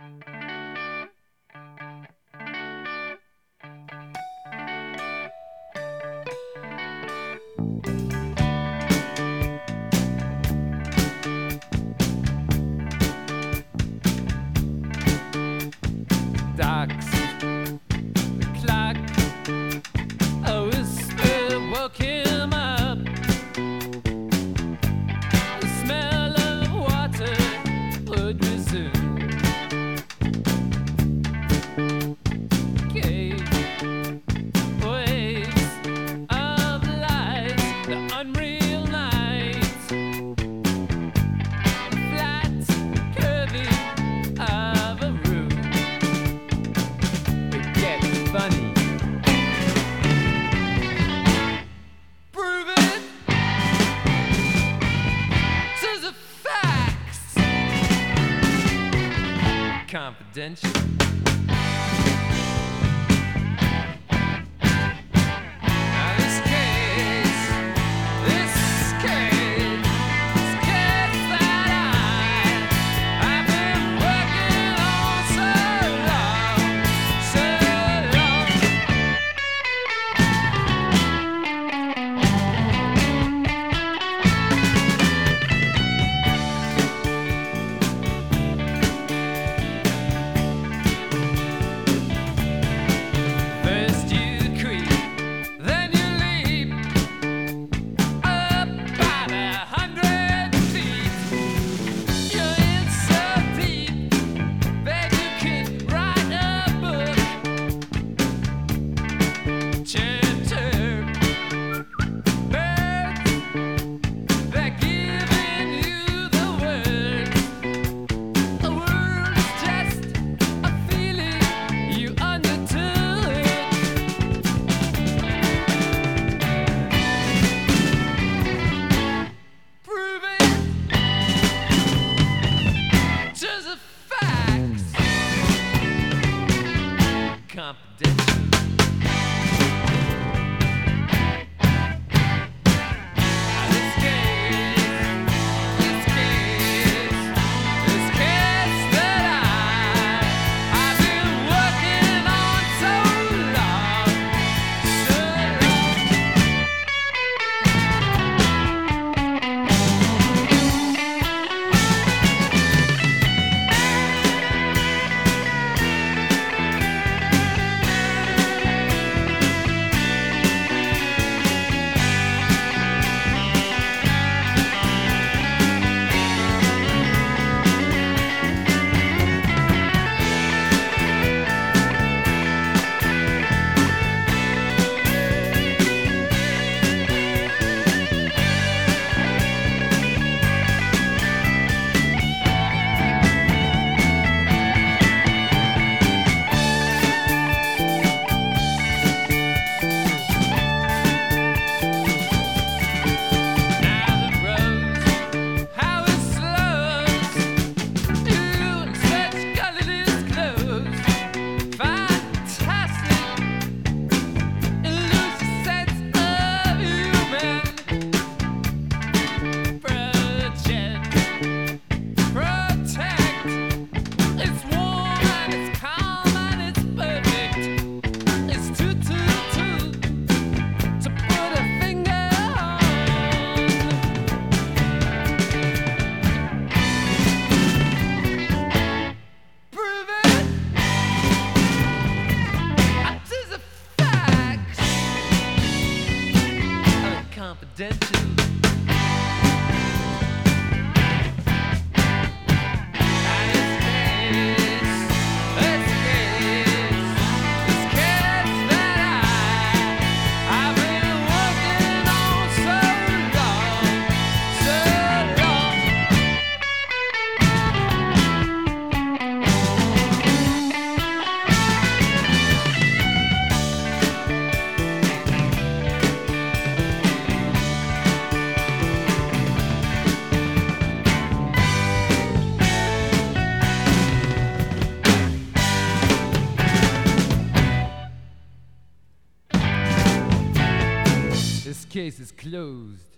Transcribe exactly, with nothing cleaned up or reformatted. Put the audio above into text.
Ducks, the clock, a whisper woke him up. The smell of water would resume. Cave, waves of light, the unreal night, the flat curving of a room. It gets funny. Prove it to the facts. Confidential. Now this case, this case, this case that I, I've been working on so long, so long. First you creep, then you leap up about a hundred feet. You're in so deep that you could write a book. Chirp, chirp, birds, they're giving you the word. A word is just a feeling you undertook. Prove it to the facts. Confidential. Now this case, this case, this case that I, I've been working on so long, so now the rose, how it slows you in such colorless clothes. Fantastic, elusive sense of human. Project, protect. It's warm and it's calm and it's perfect. It's too, too, too to put a finger on. Prove it to the facts. Confidential. Now this case, this case, this case that I, I've been working on so long, so long. This case is closed.